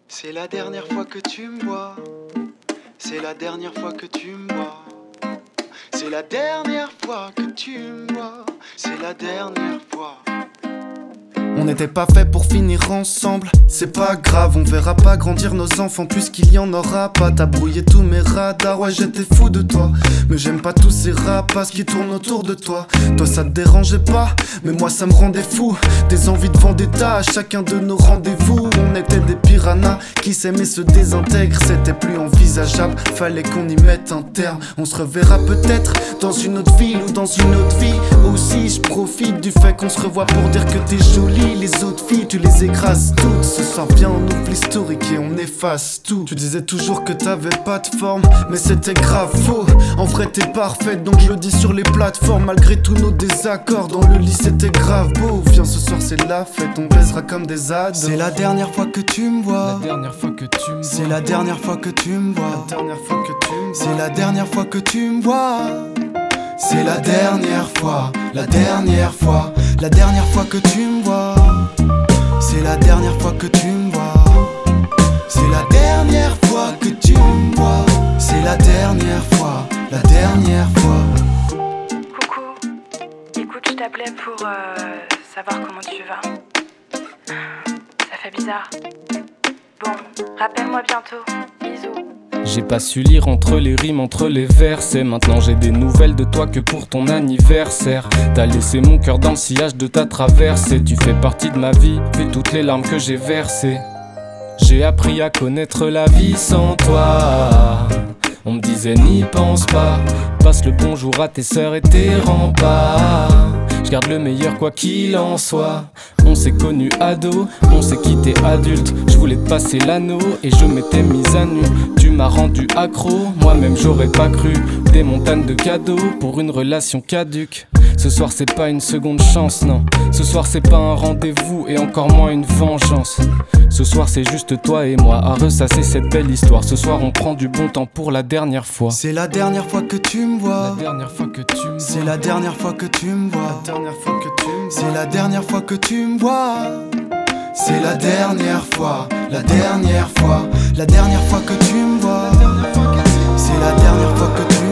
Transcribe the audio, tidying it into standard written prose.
C'est la dernière fois que tu me vois. C'est la dernière fois que tu me vois. C'est la dernière fois que tu me vois. C'est la dernière fois. On n'était pas fait pour finir ensemble, c'est pas grave, on verra pas grandir nos enfants puisqu'il y en aura pas. T'as brouillé tous mes radars, ouais j'étais fou de toi. Mais j'aime pas tous ces rapaces qui tournent autour de toi. Toi ça te dérangeait pas, mais moi ça me rendait fou. Des envies de vendetta à chacun de nos rendez-vous. On était des piranhas qui s'aimaient se désintègrent. C'était plus envisageable, fallait qu'on y mette un terme. On se reverra peut-être dans une autre ville ou dans une autre vie. Aussi je profite du fait qu'on se revoit pour dire que t'es jolie. Les autres filles, tu les écrases toutes. Ce soir bien on ouvre l'historique et on efface tout. Tu disais toujours que t'avais pas de forme, mais c'était grave faux. En vrai t'es parfaite, donc je le dis sur les plateformes. Malgré tous nos désaccords, dans le lit c'était grave beau. Viens ce soir c'est la fête, on baisera comme des ados. C'est la dernière fois que tu me vois. La dernière fois que tu me vois. C'est la dernière fois que tu me vois. La dernière fois que tu me vois. C'est la dernière fois que tu me vois. C'est la dernière fois, la dernière fois, la dernière fois que tu me vois. C'est la dernière fois que tu me vois. C'est la dernière fois que tu me vois. C'est la dernière fois, la dernière fois. Coucou, écoute, je t'appelais pour savoir comment tu vas. Ça fait bizarre. Bon, rappelle-moi bientôt. Bisous. J'ai pas su lire entre les rimes, entre les versets. Maintenant j'ai des nouvelles de toi que pour ton anniversaire. T'as laissé mon cœur dans le sillage de ta traversée. Tu fais partie de ma vie, vu toutes les larmes que j'ai versées. J'ai appris à connaître la vie sans toi. On me disait n'y pense pas. Passe le bonjour à tes sœurs et tes remparts. Je garde le meilleur quoi qu'il en soit. On s'est connus ado, on s'est quitté adulte. Je voulais te passer l'anneau et je m'étais mise à nu. Tu m'as rendu accro, moi-même j'aurais pas cru. Des montagnes de cadeaux pour une relation caduque. Ce soir c'est pas une seconde chance, non. Ce soir c'est pas un rendez-vous et encore moins une vengeance. Ce soir c'est juste toi et moi à ressasser cette belle histoire. Ce soir on prend du bon temps pour la dernière fois. C'est la dernière fois que tu me vois. La dernière fois que tu me vois. C'est la dernière fois que tu me vois. La dernière fois que tu me vois. C'est la dernière fois que tu me vois. C'est la dernière fois, la dernière fois, la dernière fois que tu me vois. C'est la dernière fois que tu me vois.